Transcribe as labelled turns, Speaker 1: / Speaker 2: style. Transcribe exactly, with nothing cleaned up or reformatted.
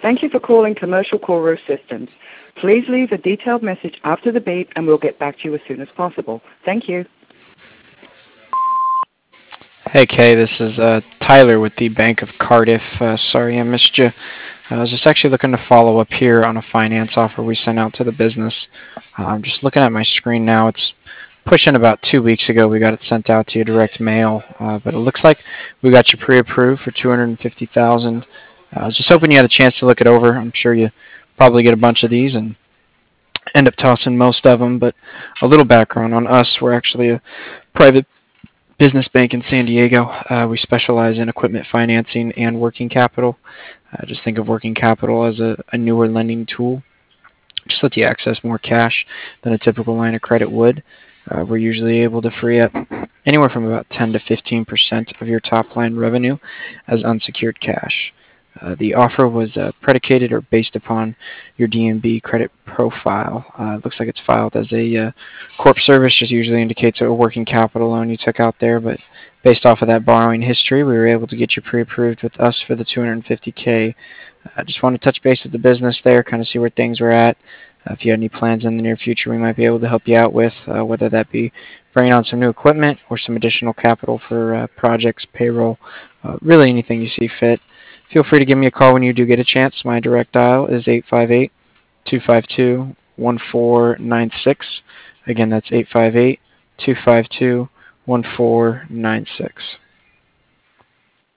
Speaker 1: Thank you for calling Commercial Call Row Systems. Please leave a detailed message after the beep and we'll get back to you as soon as possible. Thank you.
Speaker 2: Hey Kay, this is uh, Tyler with the Bank of Cardiff. Uh, sorry I missed you. I was just actually looking to follow up here on a finance offer we sent out to the business. Uh, I'm just looking at my screen now. It's pushing about two weeks ago. We got it sent out to you direct mail, uh, but it looks like we got you pre-approved for two hundred fifty thousand dollars. Uh, I was just hoping you had a chance to look it over. I'm sure you probably get a bunch of these and end up tossing most of them, but a little background on us. We're actually a private business bank in San Diego. Uh, we specialize in equipment financing and working capital. Uh, just think of working capital as a, a newer lending tool. Just let you access more cash than a typical line of credit would. Uh, we're usually able to free up anywhere from about ten to fifteen percent of your top line revenue as unsecured cash. Uh, the offer was uh, predicated or based upon your D N B credit profile. Uh, it looks like it's filed as a uh, corp service, just usually indicates a working capital loan you took out there, but based off of that borrowing history, we were able to get you pre-approved with us for the two hundred fifty K. I just want to touch base with the business there, kind of see where things were at. Uh, if you had any plans in the near future we might be able to help you out with, uh, whether that be bringing on some new equipment or some additional capital for uh, projects, payroll, uh, really anything you see fit. Feel free to give me a call when you do get a chance. My direct dial is eight five eight, two five two, one four nine six. Again, that's eight five eight, two five two, one four nine six.